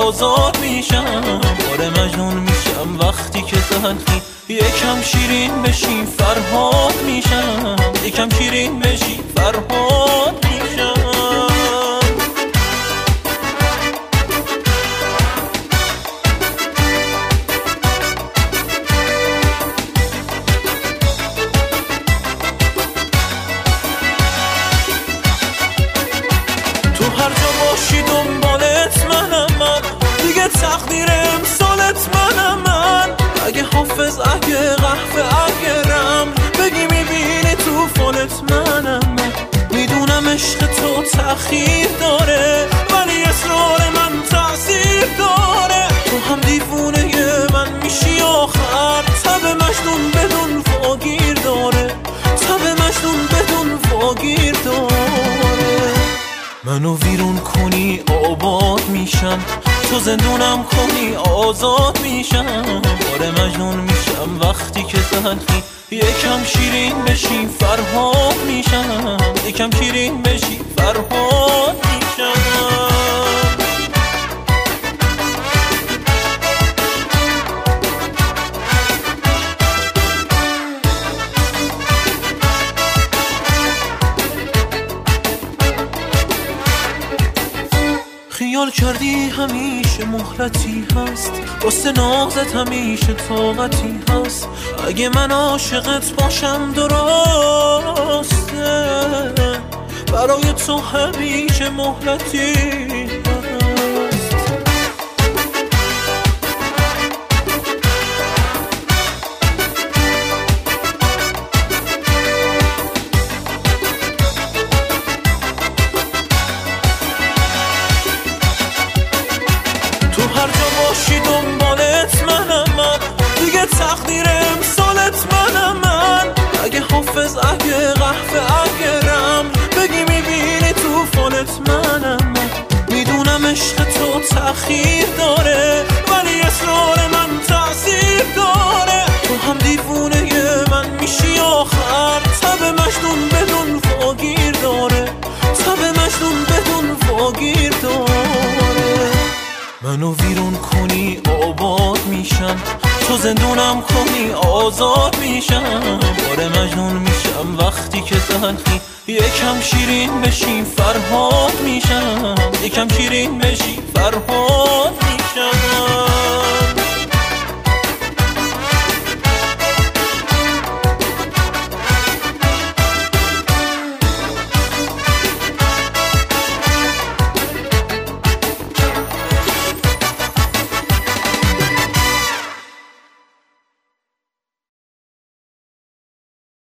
آزاد میشم. باره مجنون میشم وقتی که تلخی یکم شیرین بشی فرهاد میشم. یکم شیرین بشی فرهاد میشم. هر جا باشی دنبالت منم من، دیگه تقدیر امسالت منم من. اگه حافظ اگه قهوه اگه رم بگی میبینی توفانت منم من. میدونم عشق تو تأخیر داره ولی اصرار من تأثیر داره. تو هم دیوونه من میشی آخر. تب مجنون بدون واگیر داره. تب مجنون بدون واگیر داره. منو ویرون کنی آباد میشم، تو زندونم کنی آزاد میشم. باره مجنون میشم وقتی که تلخی یکم شیرین بشی فرهاد میشم. یکم شیرین بشی فرهاد میشم. خیال کردی همیشه مهلتی هست، واسه نازت همیشه طاقتی هست. اگه من عاشقت باشم درسته، برای تو همیشه مهلتی هست. هر جا باشی دنبالت منم من، دیگه تقدیر امسالت منم من. اگه حافظ اگه قهوه اگه رم بگی میبینی توفانت منم من. میدونم عشق تو تأخیر داره ولی اصرار من تأثیر داره. تو هم دیوونه من میشی آخر. تب مجنون بدون واگیر داره. تب مجنون بدون واگیر داره. منو ویرون کنی آباد میشم، تو زندونم کنی آزاد میشم. باره مجنون میشم وقتی که تلخی یکم شیرین بشی فرهاد میشم. یکم شیرین بشی فرهاد